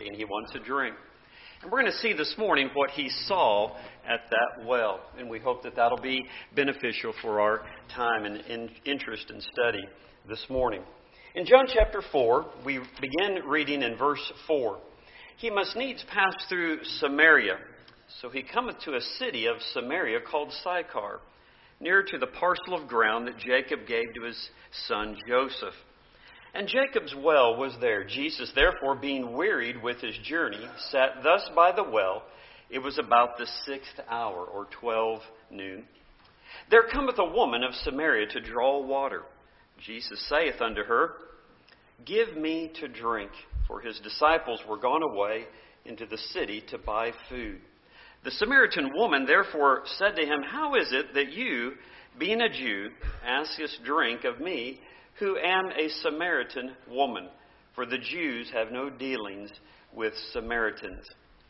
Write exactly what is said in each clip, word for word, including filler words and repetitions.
thirsty and he wants a drink. And we're going to see this morning what he saw at that well. And we hope that that'll be beneficial for our time and, and interest and study this morning. In John chapter four, we begin reading in verse four. He must needs pass through Samaria. So he cometh to a city of Samaria called Sychar, near to the parcel of ground that Jacob gave to his son Joseph. And Jacob's well was there. Jesus, therefore, being wearied with his journey, sat thus by the well. It was about the sixth hour, or twelve noon. There cometh a woman of Samaria to draw water. Jesus saith unto her, Give me to drink. For his disciples were gone away into the city to buy food. The Samaritan woman therefore said to him, How is it that you, being a Jew, askest drink of me, who am a Samaritan woman? For the Jews have no dealings with Samaritans.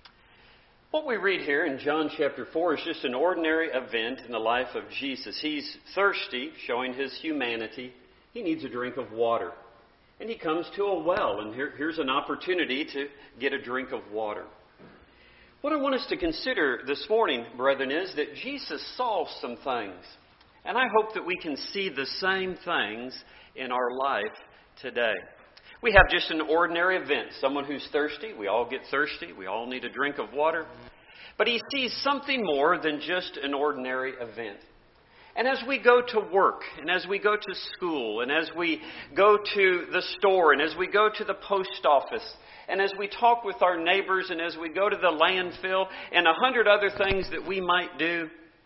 What we read here in John chapter four is just an ordinary event in the life of Jesus. He's thirsty, showing his humanity. He needs a drink of water. And he comes to a well, and here, here's an opportunity to get a drink of water. What I want us to consider this morning, brethren, is that Jesus saw some things. And I hope that we can see the same things in our life today. We have just an ordinary event. Someone who's thirsty. We all get thirsty. We all need a drink of water. But he sees something more than just an ordinary event. And as we go to work, and as we go to school, and as we go to the store, and as we go to the post office, and as we talk with our neighbors, and as we go to the landfill, and a hundred other things that we might do,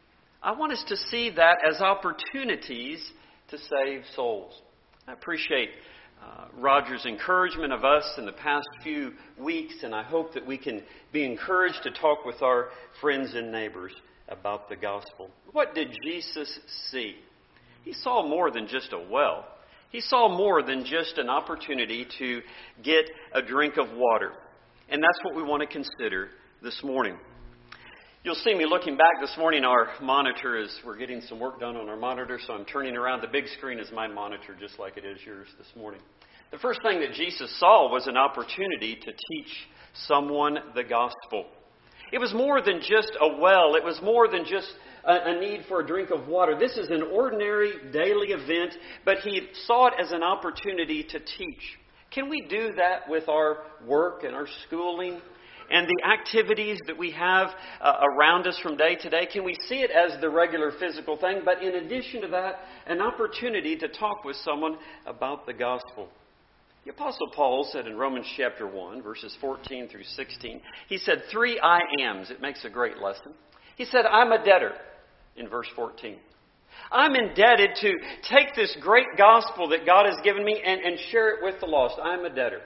I want us to see that as opportunities to save souls. I appreciate uh, Roger's encouragement of us in the past few weeks, and I hope that we can be encouraged to talk with our friends and neighbors about the gospel. What did Jesus see? He saw more than just a well. He saw more than just an opportunity to get a drink of water. And that's what we want to consider this morning. You'll see me looking back this morning. Our monitor is, we're getting some work done on our monitor, so I'm turning around. The big screen is my monitor, just like it is yours this morning. The first thing that Jesus saw was an opportunity to teach someone the gospel. It was more than just a well. It was more than just a, a need for a drink of water. This is an ordinary daily event, but he saw it as an opportunity to teach. Can we do that with our work and our schooling and the activities that we have uh, around us from day to day? Can we see it as the regular physical thing, but in addition to that, an opportunity to talk with someone about the gospel? The Apostle Paul said in Romans chapter one, verses fourteen through sixteen, he said three I ams. It makes a great lesson. He said, I'm a debtor, in verse fourteen. I'm indebted to take this great gospel that God has given me and, and share it with the lost. I'm a debtor.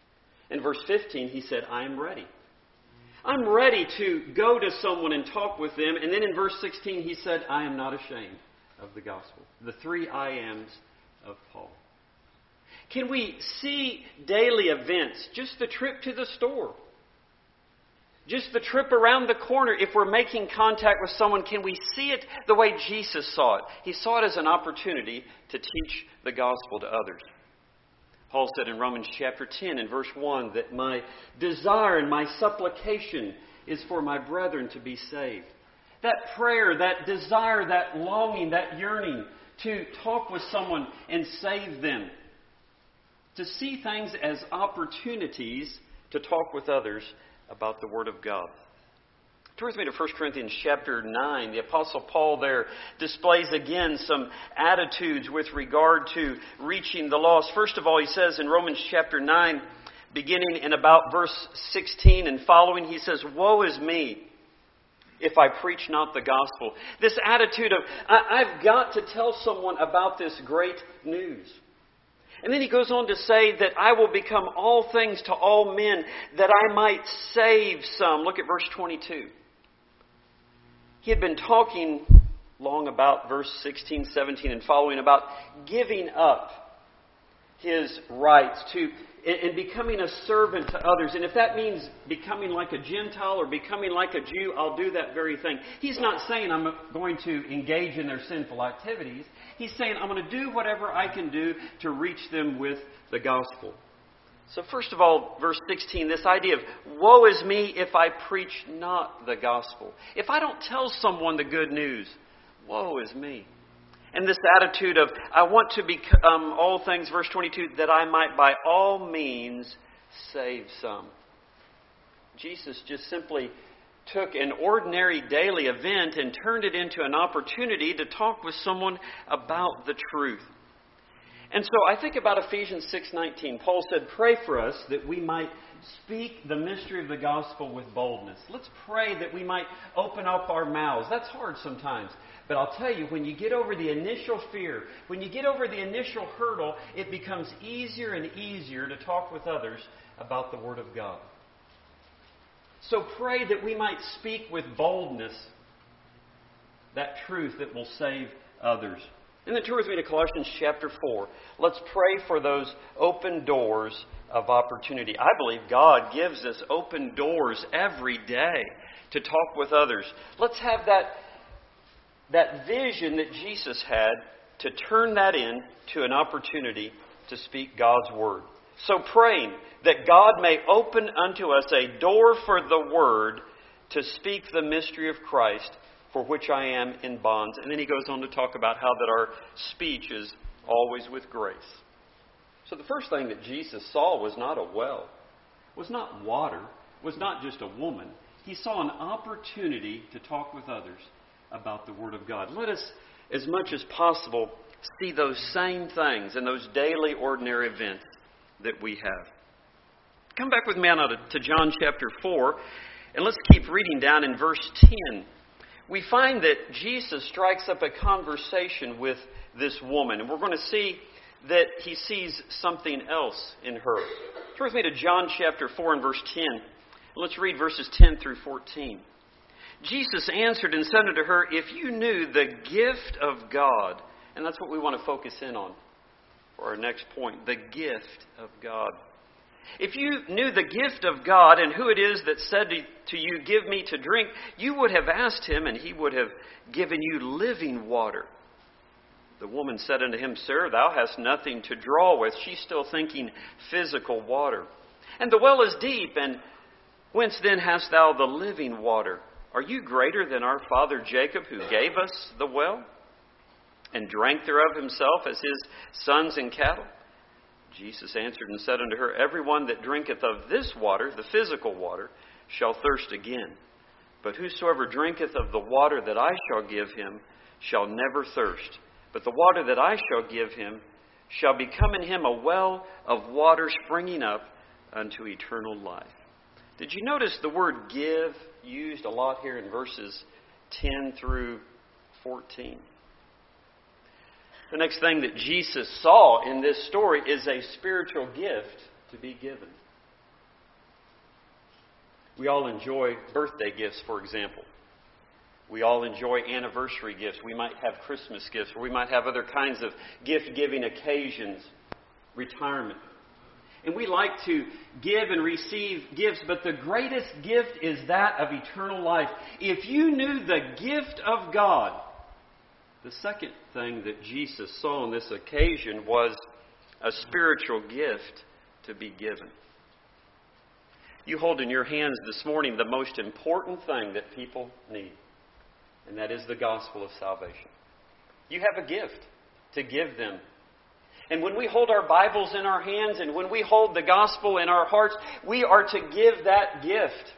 In verse fifteen, he said, I'm ready. I'm ready to go to someone and talk with them. And then in verse sixteen, he said, I am not ashamed of the gospel. The three I ams of Paul. Can we see daily events, just the trip to the store, just the trip around the corner? If we're making contact with someone, can we see it the way Jesus saw it? He saw it as an opportunity to teach the gospel to others. Paul said in Romans chapter ten and verse one that my desire and my supplication is for my brethren to be saved. That prayer, that desire, that longing, that yearning to talk with someone and save them. To see things as opportunities to talk with others about the Word of God. Turn with me to First Corinthians chapter nine. The Apostle Paul there displays again some attitudes with regard to reaching the lost. First of all, he says in Romans chapter nine, beginning in about verse sixteen and following, he says, Woe is me if I preach not the gospel. This attitude of, I- I've got to tell someone about this great news. And then he goes on to say that I will become all things to all men, that I might save some. Look at verse twenty-two. He had been talking long about verse sixteen, seventeen, and following about giving up his rights to and becoming a servant to others. And if that means becoming like a Gentile or becoming like a Jew, I'll do that very thing. He's not saying I'm going to engage in their sinful activities. He's saying I'm going to do whatever I can do to reach them with the gospel. So first of all, verse sixteen, this idea of, woe is me if I preach not the gospel. If I don't tell someone the good news, woe is me. And this attitude of, I want to become all things, verse twenty-two, that I might by all means save some. Jesus just simply took an ordinary daily event and turned it into an opportunity to talk with someone about the truth. And so I think about Ephesians six nineteen. Paul said, pray for us that we might speak the mystery of the gospel with boldness. Let's pray that we might open up our mouths. That's hard sometimes. But I'll tell you, when you get over the initial fear, when you get over the initial hurdle, it becomes easier and easier to talk with others about the Word of God. So pray that we might speak with boldness that truth that will save others. And then turn with me to Colossians chapter four. Let's pray for those open doors of opportunity. I believe God gives us open doors every day to talk with others. Let's have that, that vision that Jesus had to turn that into an opportunity to speak God's Word. So praying that God may open unto us a door for the Word to speak the mystery of Christ, for which I am in bonds. And then he goes on to talk about how that our speech is always with grace. So the first thing that Jesus saw was not a well, was not water, was not just a woman. He saw an opportunity to talk with others about the Word of God. Let us, as much as possible, see those same things in those daily, ordinary events that we have. Come back with me now to, to John chapter four, and let's keep reading down in verse ten. We find that Jesus strikes up a conversation with this woman, and we're going to see that he sees something else in her. Turn with me to John chapter four and verse ten. Let's read verses ten through fourteen. Jesus answered and said unto her, if you knew the gift of God, and that's what we want to focus in on for our next point, the gift of God. If you knew the gift of God and who it is that said to you, give me to drink, you would have asked him, and he would have given you living water. The woman said unto him, Sir, thou hast nothing to draw with. She's still thinking physical water. And the well is deep, and whence then hast thou the living water? Are you greater than our father Jacob, who gave us the well, and drank thereof himself as his sons and cattle? Jesus answered and said unto her, everyone that drinketh of this water, the physical water, shall thirst again. But whosoever drinketh of the water that I shall give him shall never thirst. But the water that I shall give him shall become in him a well of water springing up unto eternal life. Did you notice the word give used a lot here in verses ten through fourteen? The next thing that Jesus saw in this story is a spiritual gift to be given. We all enjoy birthday gifts, for example. We all enjoy anniversary gifts. We might have Christmas gifts, or we might have other kinds of gift-giving occasions, retirement. And we like to give and receive gifts, but the greatest gift is that of eternal life. If you knew the gift of God, the second thing that Jesus saw on this occasion was a spiritual gift to be given. You hold in your hands this morning the most important thing that people need, and that is the gospel of salvation. You have a gift to give them. And when we hold our Bibles in our hands and when we hold the gospel in our hearts, we are to give that gift.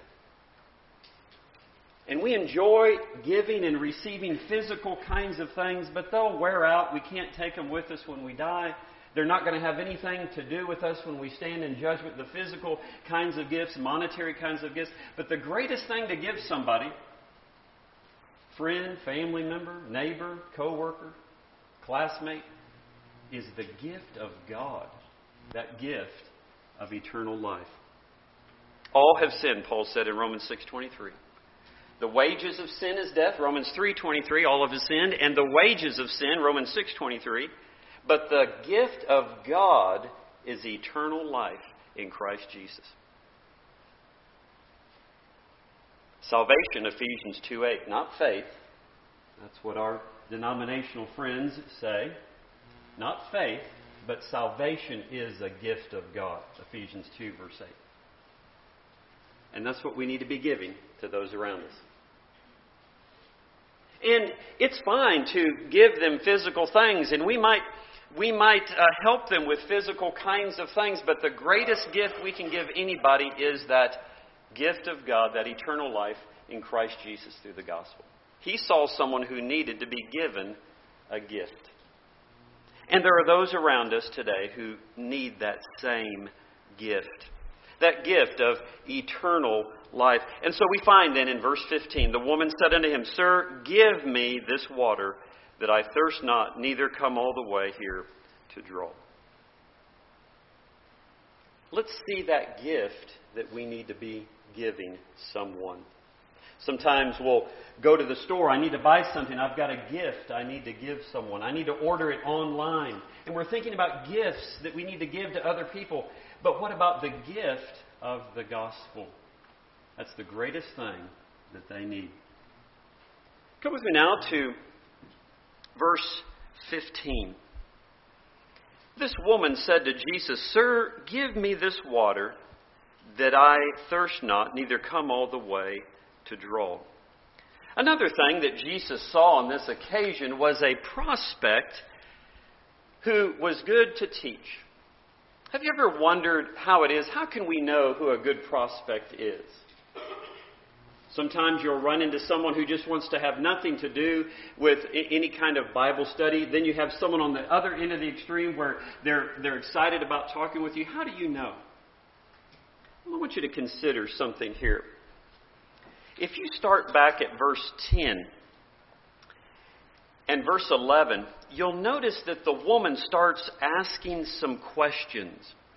And we enjoy giving and receiving physical kinds of things, but they'll wear out. We can't take them with us when we die. They're not going to have anything to do with us when we stand in judgment. The physical kinds of gifts, monetary kinds of gifts. But the greatest thing to give somebody, friend, family member, neighbor, co-worker, classmate, is the gift of God. That gift of eternal life. All have sinned, Paul said in Romans six twenty-three. The wages of sin is death, Romans three twenty-three, all have sinned. And the wages of sin, Romans six twenty-three. But the gift of God is eternal life in Christ Jesus. Salvation, Ephesians two eight, not faith. That's what our denominational friends say. Not faith, but salvation is a gift of God. Ephesians two, verse eight. And that's what we need to be giving to those around us. And it's fine to give them physical things, and we might we might uh, help them with physical kinds of things, but the greatest gift we can give anybody is that gift of God, that eternal life in Christ Jesus through the gospel. He saw someone who needed to be given a gift. And there are those around us today who need that same gift. That gift of eternal life. And so we find then in verse fifteen, the woman said unto him, Sir, give me this water, that I thirst not, neither come all the way here to draw. Let's see that gift that we need to be giving someone. Sometimes we'll go to the store. I need to buy something. I've got a gift I need to give someone. I need to order it online. And we're thinking about gifts that we need to give to other people. But what about the gift of the gospel? That's the greatest thing that they need. Come with me now to verse fifteen. This woman said to Jesus, Sir, give me this water, that I thirst not, neither come all the way to draw. Another thing that Jesus saw on this occasion was a prospect who was good to teach. Have you ever wondered how it is? How can we know who a good prospect is? Sometimes you'll run into someone who just wants to have nothing to do with any kind of Bible study. Then you have someone on the other end of the extreme where they're, they're excited about talking with you. How do you know? Well, I want you to consider something here. If you start back at verse ten and verse eleven, you'll notice that the woman starts asking some questions.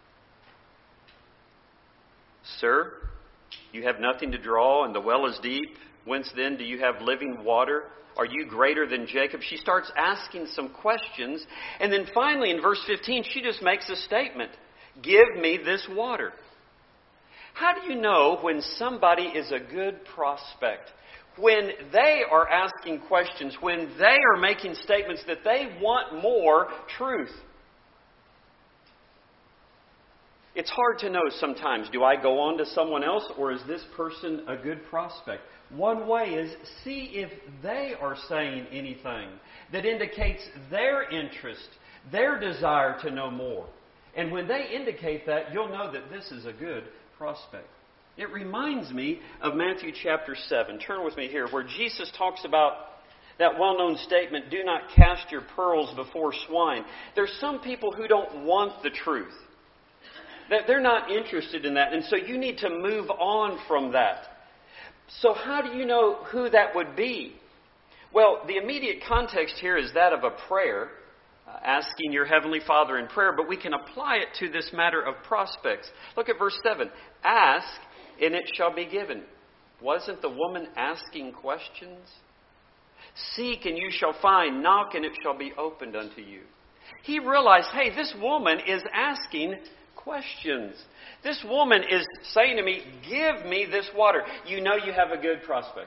Sir, you have nothing to draw, and the well is deep. Whence then do you have living water? Are you greater than Jacob? She starts asking some questions. And then finally in verse fifteen, she just makes a statement. Give me this water. How do you know when somebody is a good prospect? When they are asking questions, when they are making statements that they want more truth. It's hard to know sometimes, do I go on to someone else, or is this person a good prospect? One way is see if they are saying anything that indicates their interest, their desire to know more. And when they indicate that, you'll know that this is a good prospect. It reminds me of Matthew chapter seven. Turn with me here, where Jesus talks about that well-known statement, do not cast your pearls before swine. There's some people who don't want the truth. That they're not interested in that. And so you need to move on from that. So how do you know who that would be? Well, the immediate context here is that of a prayer. Uh, asking your Heavenly Father in prayer, but we can apply it to this matter of prospects. Look at verse seven. Ask, and it shall be given. Wasn't the woman asking questions? Seek, and you shall find. Knock, and it shall be opened unto you. He realized, hey, this woman is asking questions. This woman is saying to me, give me this water. You know you have a good prospect.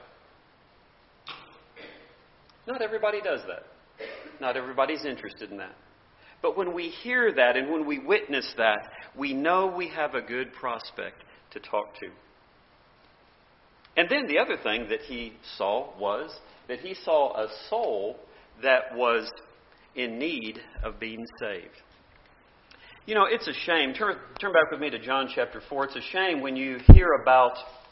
Not everybody does that. Not everybody's interested in that. But when we hear that and when we witness that, we know we have a good prospect to talk to. And then the other thing that he saw was that he saw a soul that was in need of being saved. You know, it's a shame. Turn, turn back with me to John chapter four. It's a shame when you hear about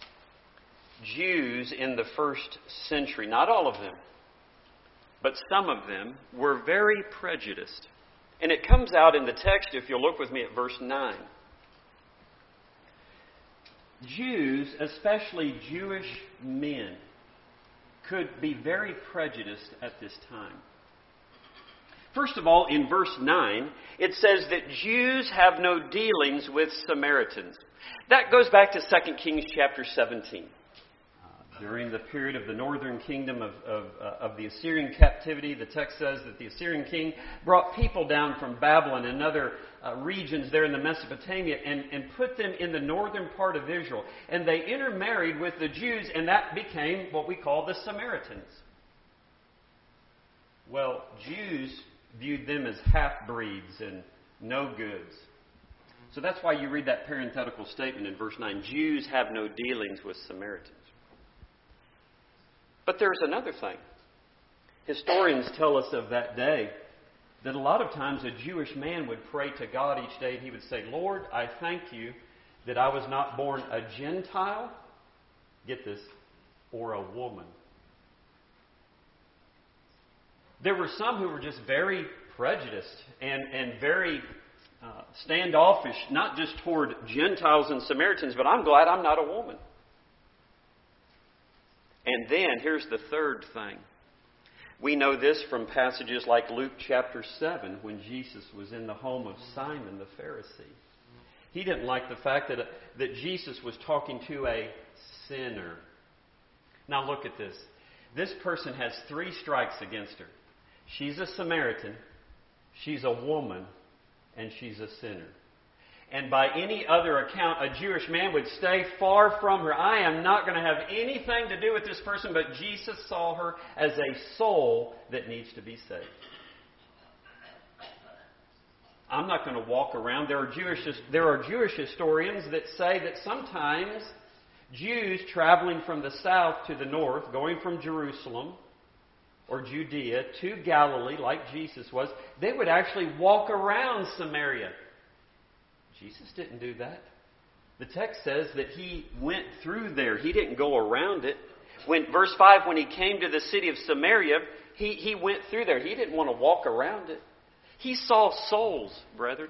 Jews in the first century. Not all of them. But some of them were very prejudiced. And it comes out in the text, if you'll look with me at verse nine. Jews, especially Jewish men, could be very prejudiced at this time. First of all, in verse nine, it says that Jews have no dealings with Samaritans. That goes back to Second Kings chapter seventeen. During the period of the northern kingdom of, of, uh, of the Assyrian captivity, the text says that the Assyrian king brought people down from Babylon and other uh, regions there in the Mesopotamia and, and put them in the northern part of Israel. And they intermarried with the Jews, and that became what we call the Samaritans. Well, Jews viewed them as half-breeds and no goods. So that's why you read that parenthetical statement in verse nine. Jews have no dealings with Samaritans. But there's another thing. Historians tell us of that day that a lot of times a Jewish man would pray to God each day and he would say, Lord, I thank you that I was not born a Gentile, get this, or a woman. There were some who were just very prejudiced and, and very uh, standoffish, not just toward Gentiles and Samaritans, but I'm glad I'm not a woman. And then, here's the third thing. We know this from passages like Luke chapter seven, when Jesus was in the home of Simon the Pharisee. He didn't like the fact that, that Jesus was talking to a sinner. Now look at this. This person has three strikes against her. She's a Samaritan, she's a woman, and she's a sinner. And by any other account, a Jewish man would stay far from her. I am not going to have anything to do with this person, but Jesus saw her as a soul that needs to be saved. I'm not going to walk around. There are Jewish, there are Jewish historians that say that sometimes Jews traveling from the south to the north, going from Jerusalem or Judea to Galilee, like Jesus was, they would actually walk around Samaria. Jesus didn't do that. The text says that He went through there. He didn't go around it. When verse five, when He came to the city of Samaria, He, he went through there. He didn't want to walk around it. He saw souls, brethren.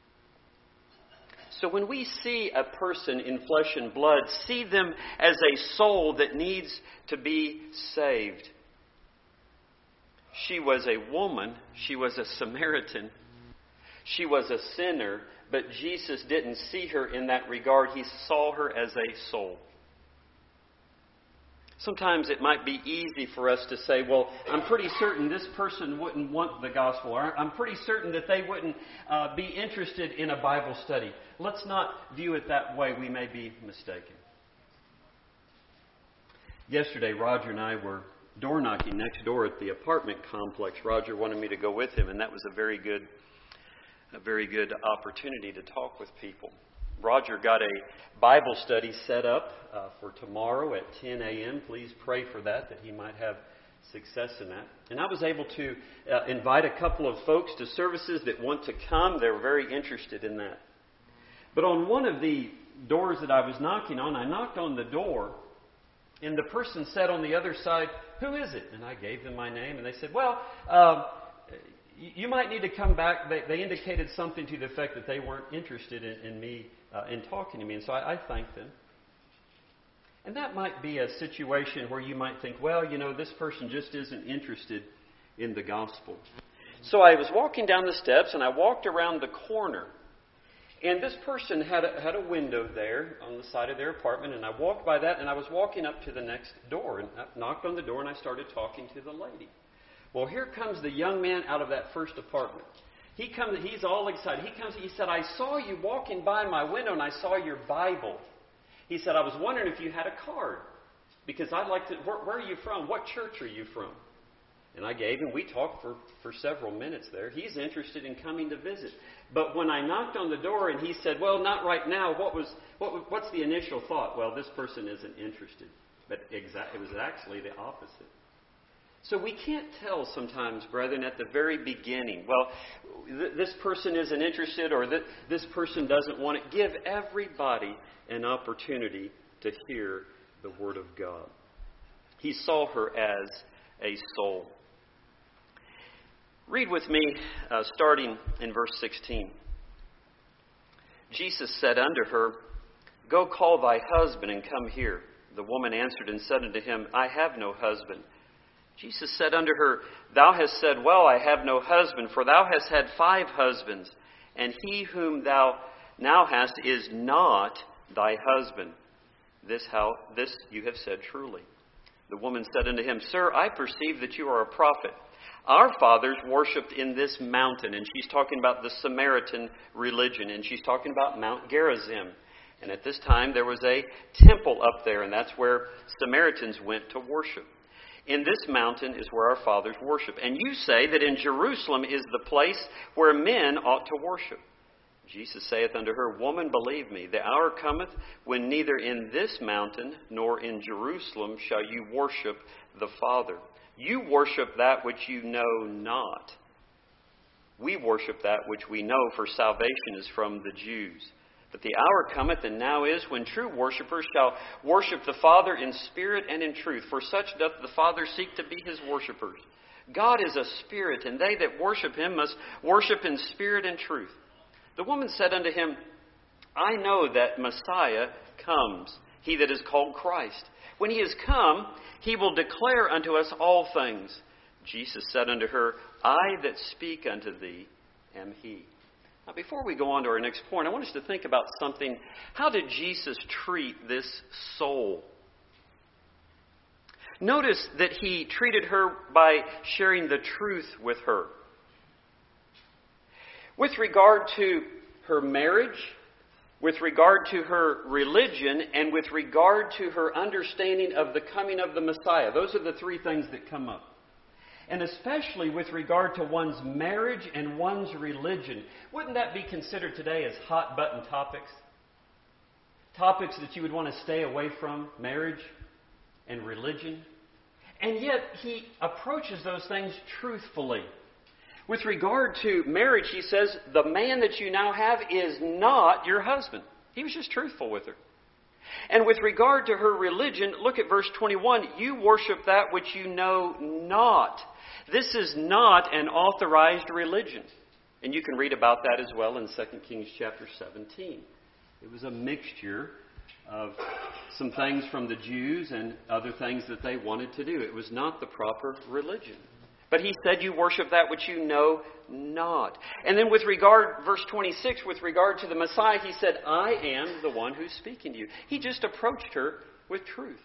So when we see a person in flesh and blood, see them as a soul that needs to be saved. She was a woman. She was a Samaritan. She was a sinner. But Jesus didn't see her in that regard. He saw her as a soul. Sometimes it might be easy for us to say, well, I'm pretty certain this person wouldn't want the gospel. Or I'm pretty certain that they wouldn't uh, be interested in a Bible study. Let's not view it that way. We may be mistaken. Yesterday, Roger and I were door knocking next door at the apartment complex. Roger wanted me to go with him, and that was a very good A very good opportunity to talk with people. Roger got a Bible study set up uh, for tomorrow at ten a.m. Please pray for that, that he might have success in that. And I was able to uh, invite a couple of folks to services that want to come. They're very interested in that. But on one of the doors that I was knocking on, I knocked on the door, and the person said on the other side, "Who is it?" And I gave them my name, and they said, well, uh, you might need to come back. They, they indicated something to the effect that they weren't interested in, in me, uh, in talking to me. And so I, I thanked them. And that might be a situation where you might think, well, you know, this person just isn't interested in the gospel. So I was walking down the steps, and I walked around the corner. And this person had a, had a window there on the side of their apartment. And I walked by that, and I was walking up to the next door. And I knocked on the door, and I started talking to the lady. Well, here comes the young man out of that first apartment. He comes. He's all excited. He comes. He said, "I saw you walking by my window, and I saw your Bible." He said, "I was wondering if you had a card, because I'd like to. Where, where are you from? What church are you from?" And I gave him. We talked for, for several minutes there. He's interested in coming to visit. But when I knocked on the door, and he said, "Well, not right now. What was what? What's the initial thought?" Well, this person isn't interested. But exa- it was actually the opposite. So we can't tell sometimes, brethren, at the very beginning, well, th- this person isn't interested or th- this person doesn't want it. Give everybody an opportunity to hear the Word of God. He saw her as a soul. Read with me, uh, starting in verse sixteen. Jesus said unto her, "Go call thy husband and come here." The woman answered and said unto him, "I have no husband." Jesus said unto her, "Thou hast said well, I have no husband, for thou hast had five husbands, and he whom thou now hast is not thy husband. This how this you have said truly." The woman said unto him, "Sir, I perceive that you are a prophet. Our fathers worshipped in this mountain." And she's talking about the Samaritan religion, and she's talking about Mount Gerizim. And at this time there was a temple up there, and that's where Samaritans went to worship. In this mountain is where our fathers worship. And you say that in Jerusalem is the place where men ought to worship. Jesus saith unto her, Woman, believe me, the hour cometh when neither in this mountain nor in Jerusalem shall you worship the Father. You worship that which you know not. We worship that which we know, for salvation is from the Jews. But the hour cometh, and now is, when true worshippers shall worship the Father in spirit and in truth. For such doth the Father seek to be his worshippers. God is a spirit, and they that worship him must worship in spirit and truth. The woman said unto him, I know that Messiah comes, he that is called Christ. When he is come, he will declare unto us all things. Jesus said unto her, I that speak unto thee am he. Now, before we go on to our next point, I want us to think about something. How did Jesus treat this soul? Notice that he treated her by sharing the truth with her. With regard to her marriage, with regard to her religion, and with regard to her understanding of the coming of the Messiah. Those are the three things that come up. And especially with regard to one's marriage and one's religion. Wouldn't that be considered today as hot button topics? Topics that you would want to stay away from, marriage and religion. And yet he approaches those things truthfully. With regard to marriage, he says, the man that you now have is not your husband. He was just truthful with her. And with regard to her religion, look at verse twenty-one. You worship that which you know not. This is not an authorized religion. And you can read about that as well in Second Kings chapter seventeen. It was a mixture of some things from the Jews and other things that they wanted to do. It was not the proper religion. But he said, you worship that which you know not. And then with regard, verse twenty-six, with regard to the Messiah, he said, I am the one who's speaking to you. He just approached her with truth.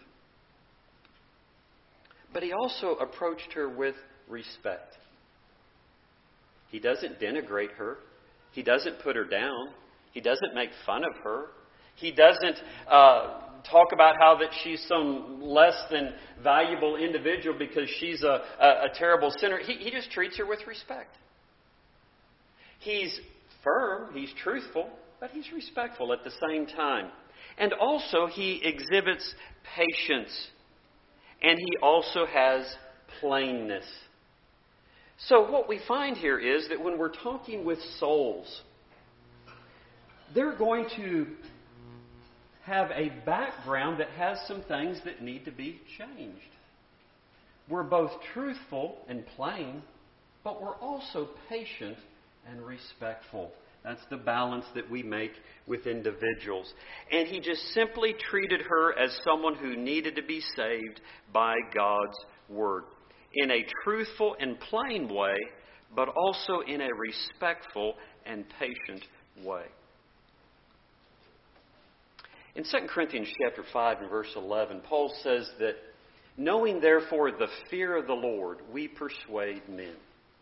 But he also approached her with respect. He doesn't denigrate her. He doesn't put her down. He doesn't make fun of her. He doesn't uh, talk about how that she's some less than valuable individual because she's a, a, a terrible sinner. He, he just treats her with respect. He's firm, he's truthful, but he's respectful at the same time. And also he exhibits patience. And he also has plainness. So what we find here is that when we're talking with souls, they're going to have a background that has some things that need to be changed. We're both truthful and plain, but we're also patient and respectful. That's the balance that we make with individuals. And he just simply treated her as someone who needed to be saved by God's Word. In a truthful and plain way, but also in a respectful and patient way. In Second Corinthians chapter five and verse eleven, Paul says that, knowing therefore the fear of the Lord, we persuade men.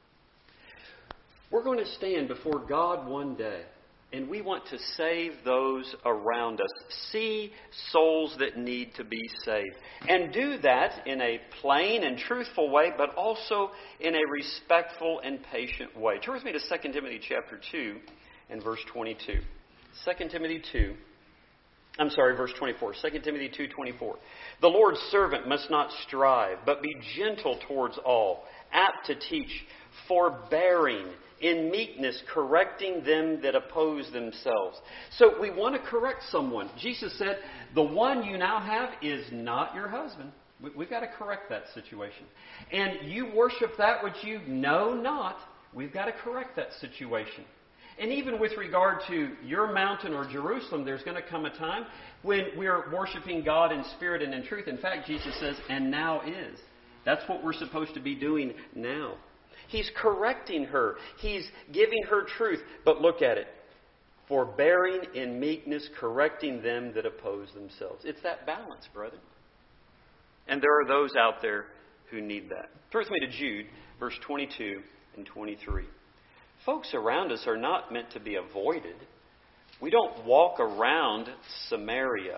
We're going to stand before God one day, and we want to save those around us, see souls that need to be saved, and do that in a plain and truthful way, but also in a respectful and patient way. Turn with me to Second Timothy chapter two and verse twenty-two. Second Timothy two. I'm sorry, verse twenty-four. Second Timothy two twenty-four. The Lord's servant must not strive, but be gentle towards all, apt to teach, forbearing, in meekness, correcting them that oppose themselves. So we want to correct someone. Jesus said, the one you now have is not your husband. We've got to correct that situation. And you worship that which you know not. We've got to correct that situation. And even with regard to your mountain or Jerusalem, there's going to come a time when we're worshiping God in spirit and in truth. In fact, Jesus says, and now is. That's what we're supposed to be doing now. He's correcting her. He's giving her truth. But look at it. Forbearing in meekness, correcting them that oppose themselves. It's that balance, brother. And there are those out there who need that. Turn with me to Jude, verse twenty-two and twenty-three. Folks around us are not meant to be avoided. We don't walk around Samaria.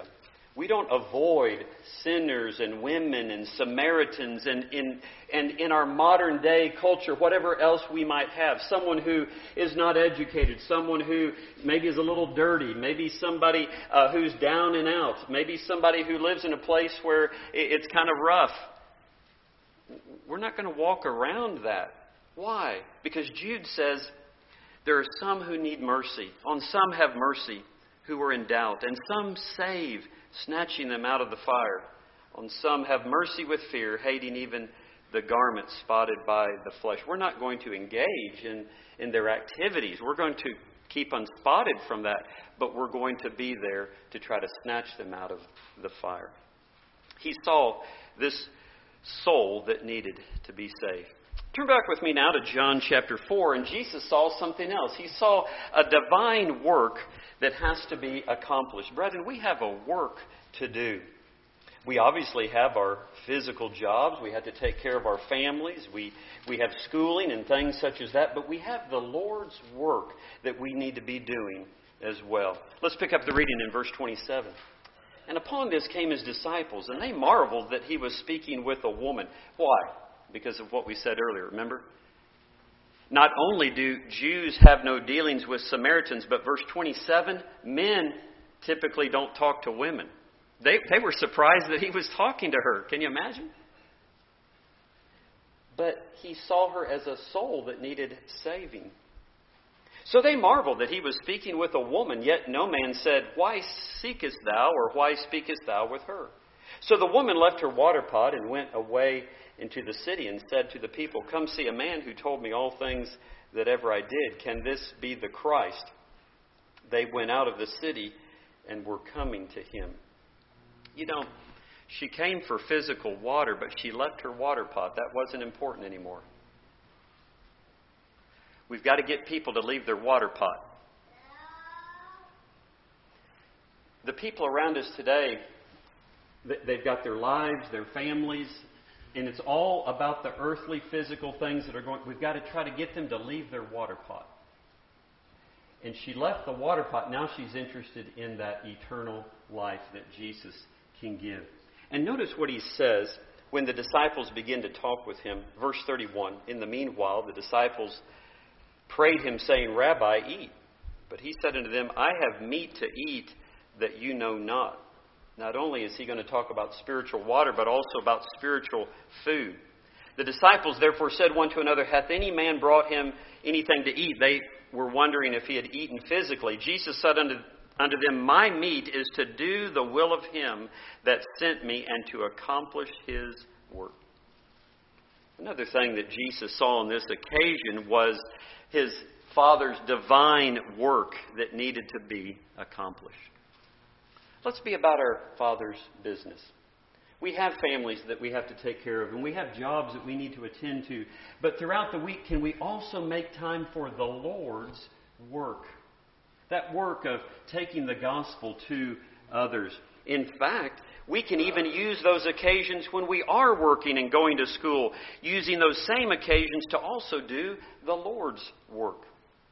We don't avoid sinners and women and Samaritans and in, and in our modern day culture, whatever else we might have. Someone who is not educated, someone who maybe is a little dirty, maybe somebody uh, who's down and out, maybe somebody who lives in a place where it's kind of rough. We're not going to walk around that. Why? Because Jude says there are some who need mercy. On some have mercy who are in doubt, and some save, snatching them out of the fire. On some have mercy with fear, hating even the garments spotted by the flesh. We're not going to engage in, in their activities. We're going to keep unspotted from that, but we're going to be there to try to snatch them out of the fire. He saw this soul that needed to be saved. Turn back with me now to John chapter four, and Jesus saw something else. He saw a divine work that has to be accomplished. Brethren, we have a work to do. We obviously have our physical jobs. We have to take care of our families. We, we have schooling and things such as that. But we have the Lord's work that we need to be doing as well. Let's pick up the reading in verse twenty-seven. And upon this came his disciples, and they marveled that he was speaking with a woman. Why? Because of what we said earlier, remember? Not only do Jews have no dealings with Samaritans, but verse twenty-seven, men typically don't talk to women. They, they were surprised that he was talking to her. Can you imagine? But he saw her as a soul that needed saving. So they marveled that he was speaking with a woman, yet no man said, "Why seekest thou, or why speakest thou with her?" So the woman left her water pot and went away into the city and said to the people, "Come see a man who told me all things that ever I did. Can this be the Christ?" They went out of the city and were coming to him. You know, she came for physical water, but she left her water pot. That wasn't important anymore. We've got to get people to leave their water pot. The people around us today, they've got their lives, their families, and it's all about the earthly, physical things that are going. We've got to try to get them to leave their water pot. And she left the water pot. Now she's interested in that eternal life that Jesus can give. And notice what he says when the disciples begin to talk with him. Verse thirty-one, "In the meanwhile, the disciples prayed him, saying, Rabbi, eat. But he said unto them, I have meat to eat that you know not." Not only is he going to talk about spiritual water, but also about spiritual food. The disciples therefore said one to another, "Hath any man brought him anything to eat?" They were wondering if he had eaten physically. Jesus said unto, unto them, "My meat is to do the will of him that sent me, and to accomplish his work." Another thing that Jesus saw on this occasion was his Father's divine work that needed to be accomplished. Let's be about our Father's business. We have families that we have to take care of, and we have jobs that we need to attend to. But throughout the week, can we also make time for the Lord's work? That work of taking the gospel to others. In fact, we can even use those occasions when we are working and going to school, using those same occasions to also do the Lord's work.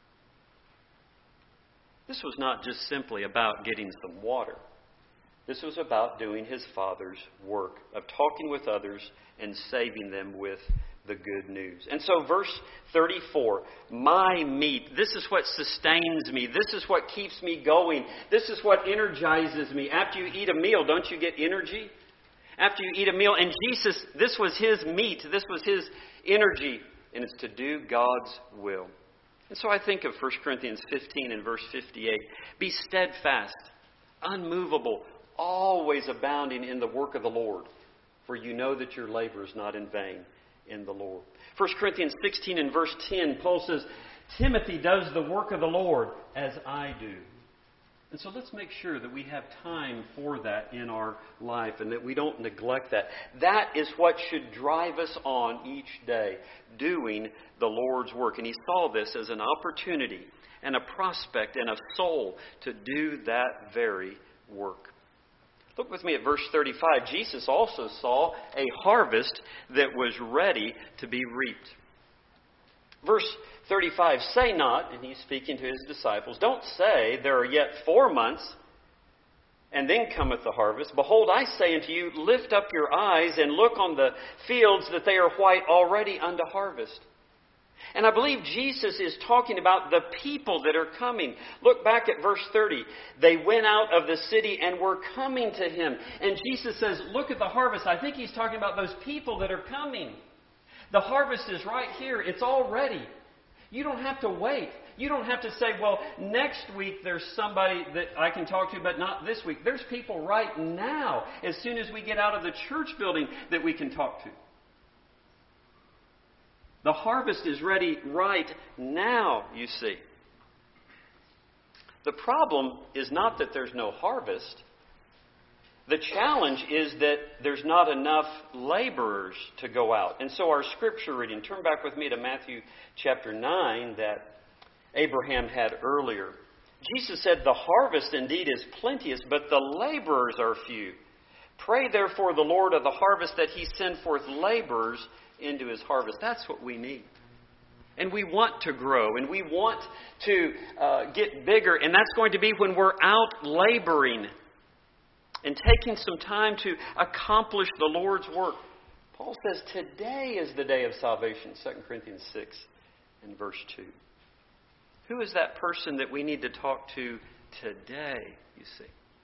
This was not just simply about getting some water. This was about doing his Father's work of talking with others and saving them with the good news. And so verse thirty-four, my meat, this is what sustains me. This is what keeps me going. This is what energizes me. After you eat a meal, don't you get energy? After you eat a meal, and Jesus, this was his meat. This was his energy. And it's to do God's will. And so I think of First Corinthians fifteen and verse fifty-eight. Be steadfast, unmovable, always abounding in the work of the Lord, for you know that your labor is not in vain in the Lord. First Corinthians sixteen and verse ten, Paul says, Timothy does the work of the Lord as I do. And so let's make sure that we have time for that in our life and that we don't neglect that. That is what should drive us on each day, doing the Lord's work. And he saw this as an opportunity and a prospect and a soul to do that very work. Look with me at verse thirty-five. Jesus also saw a harvest that was ready to be reaped. Verse thirty-five, say not, and he's speaking to his disciples, don't say there are yet four months, And then cometh the harvest. Behold, I say unto you, lift up your eyes and look on the fields, that they are white already unto harvest. And I believe Jesus is talking about the people that are coming. Look back at verse thirty. They went out of the city and were coming to Him. And Jesus says, look at the harvest. I think He's talking about those people that are coming. The harvest is right here. It's all ready. You don't have to wait. You don't have to say, well, next week there's somebody that I can talk to, but not this week. There's people right now, as soon as we get out of the church building, that we can talk to. The harvest is ready right now, you see. The problem is not that there's no harvest. The challenge is that there's not enough laborers to go out. And so our scripture reading, turn back with me to Matthew chapter nine that Abraham had earlier. Jesus said, the harvest indeed is plenteous, but the laborers are few. Pray therefore the Lord of the harvest that He send forth laborers into His harvest. That's what we need. And we want to grow, and we want to uh, get bigger, and that's going to be when we're out laboring and taking some time to accomplish the Lord's work. Paul says today is the day of salvation, Second Corinthians six and verse two. Who is that person that we need to talk to today, you see?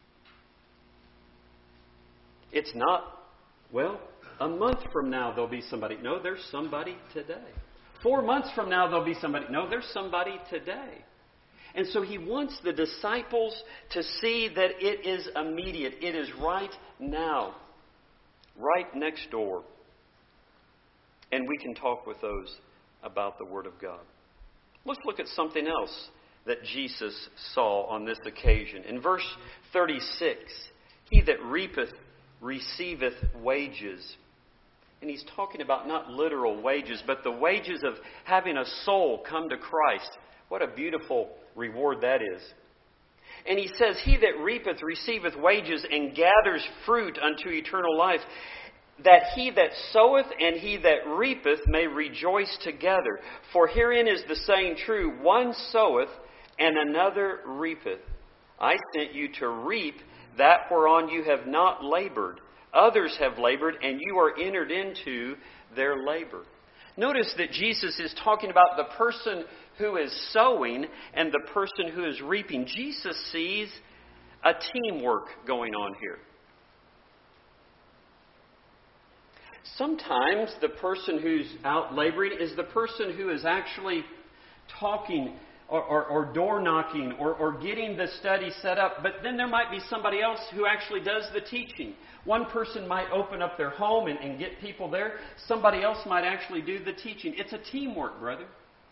It's not, well, a month from now there'll be somebody. No, there's somebody today. Four months from now there'll be somebody. No, there's somebody today. And so He wants the disciples to see that it is immediate. It is right now. Right next door. And we can talk with those about the Word of God. Let's look at something else that Jesus saw on this occasion. In verse thirty-six, He that reapeth receiveth wages. And He's talking about not literal wages, but the wages of having a soul come to Christ. What a beautiful reward that is. And He says, He that reapeth receiveth wages and gathers fruit unto eternal life, that he that soweth and he that reapeth may rejoice together. For herein is the saying true, one soweth and another reapeth. I sent you to reap that whereon you have not labored. Others have labored, and you are entered into their labor. Notice that Jesus is talking about the person who is sowing and the person who is reaping. Jesus sees a teamwork going on here. Sometimes the person who's out laboring is the person who is actually talking or, or, or door knocking or, or getting the study set up. But then there might be somebody else who actually does the teaching. One person might open up their home and, and get people there. Somebody else might actually do the teaching. It's a teamwork, brother.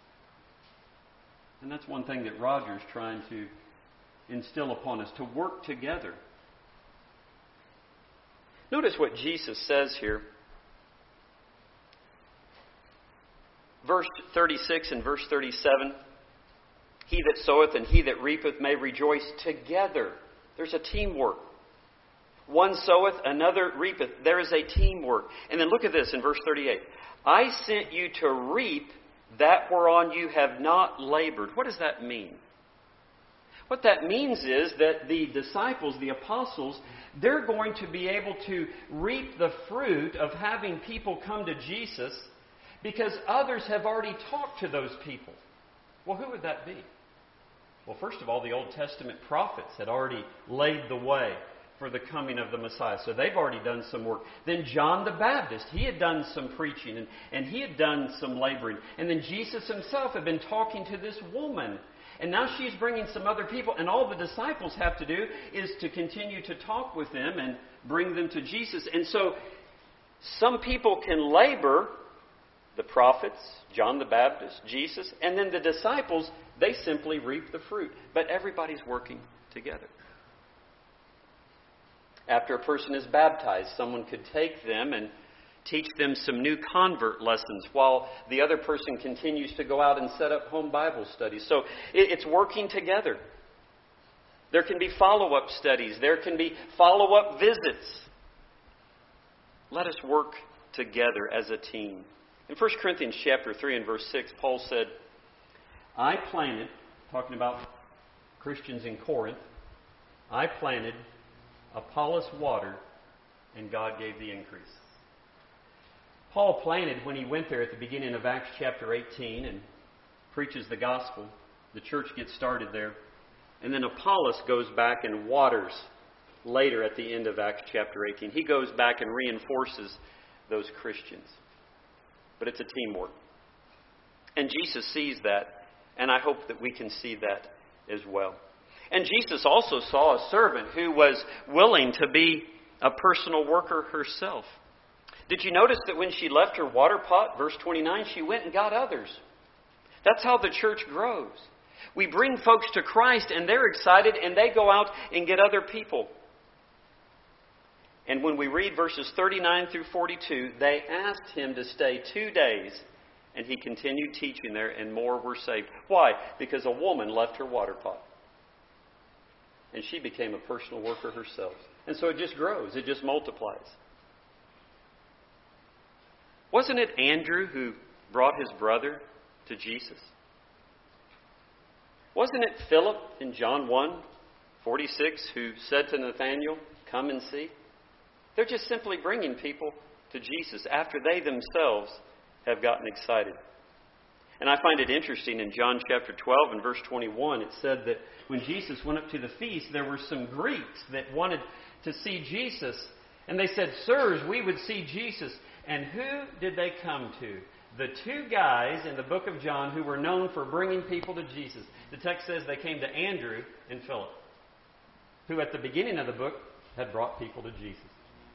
And that's one thing that Roger's trying to instill upon us, to work together. Notice what Jesus says here. Verse thirty-six and verse thirty-seven. He that soweth and he that reapeth may rejoice together. There's a teamwork. One soweth, another reapeth. There is a teamwork. And then look at this in verse thirty-eight. I sent you to reap that whereon you have not labored. What does that mean? What that means is that the disciples, the apostles, they're going to be able to reap the fruit of having people come to Jesus because others have already talked to those people. Well, who would that be? Well, first of all, the Old Testament prophets had already laid the way for the coming of the Messiah. So they've already done some work. Then John the Baptist, he had done some preaching and, and he had done some laboring. And then Jesus himself had been talking to this woman. And now she's bringing some other people. And all the disciples have to do is to continue to talk with them and bring them to Jesus. And so some people can labor, the prophets, John the Baptist, Jesus, and then the disciples, they simply reap the fruit. But everybody's working together. After a person is baptized, someone could take them and teach them some new convert lessons while the other person continues to go out and set up home Bible studies. So it's working together. There can be follow-up studies. There can be follow-up visits. Let us work together as a team. In First Corinthians chapter three and verse six, Paul said, I planted, talking about Christians in Corinth, I planted, Apollos watered, and God gave the increase. Paul planted when he went there at the beginning of Acts chapter eighteen and preaches the gospel. The church gets started there. And then Apollos goes back and waters later at the end of Acts chapter eighteen. He goes back and reinforces those Christians. But it's a teamwork. And Jesus sees that, and I hope that we can see that as well. And Jesus also saw a servant who was willing to be a personal worker herself. Did you notice that when she left her water pot, verse twenty-nine, she went and got others? That's how the church grows. We bring folks to Christ and they're excited and they go out and get other people. And when we read verses thirty-nine through forty-two, they asked him to stay two days and he continued teaching there and more were saved. Why? Because a woman left her water pot. And she became a personal worker herself. And so it just grows. It just multiplies. Wasn't it Andrew who brought his brother to Jesus? Wasn't it Philip in John one forty-six who said to Nathanael, "Come and see"? They're just simply bringing people to Jesus after they themselves have gotten excited. And I find it interesting in John chapter twelve and verse twenty-one, it said that when Jesus went up to the feast, there were some Greeks that wanted to see Jesus. And they said, "Sirs, we would see Jesus." And who did they come to? The two guys in the book of John who were known for bringing people to Jesus. The text says they came to Andrew and Philip, who at the beginning of the book had brought people to Jesus.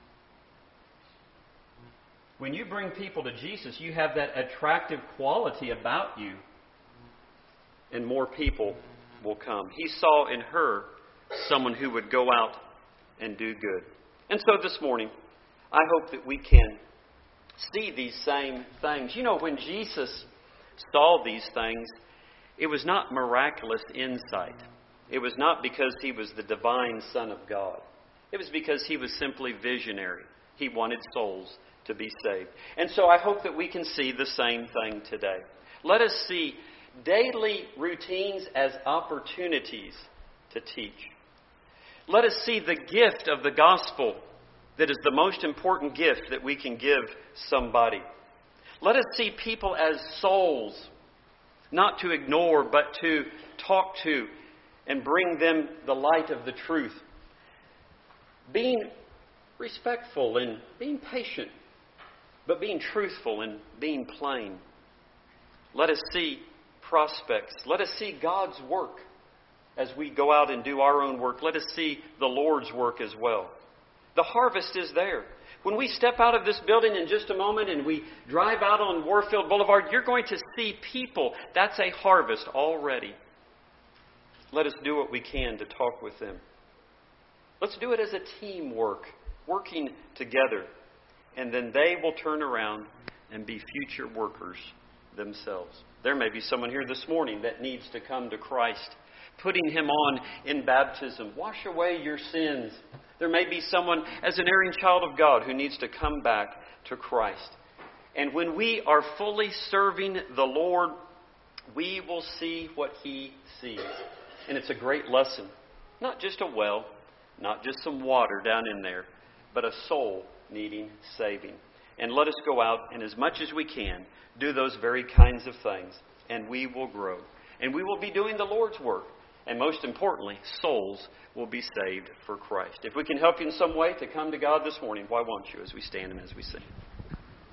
When you bring people to Jesus, you have that attractive quality about you, and more people will come. He saw in her someone who would go out and do good. And so this morning, I hope that we can see these same things. You know, when Jesus saw these things, it was not miraculous insight. It was not because he was the divine Son of God. It was because he was simply visionary. He wanted souls to be saved. And so I hope that we can see the same thing today. Let us see daily routines as opportunities to teach. Let us see the gift of the gospel that is the most important gift that we can give somebody. Let us see people as souls, not to ignore, but to talk to and bring them the light of the truth. Being respectful and being patient, but being truthful and being plain. Let us see prospects. Let us see God's work as we go out and do our own work. Let us see the Lord's work as well. The harvest is there. When we step out of this building in just a moment and we drive out on Warfield Boulevard, you're going to see people. That's a harvest already. Let us do what we can to talk with them. Let's do it as a teamwork, working together. And then they will turn around and be future workers themselves. There may be someone here this morning that needs to come to Christ, putting Him on in baptism. Wash away your sins. There may be someone as an erring child of God who needs to come back to Christ. And when we are fully serving the Lord, we will see what He sees. And it's a great lesson. Not just a well, not just some water down in there, but a soul needing saving. And let us go out and as much as we can do those very kinds of things. And we will grow. And we will be doing the Lord's work. And most importantly, souls will be saved for Christ. If we can help you in some way to come to God this morning, why won't you as we stand and as we sing?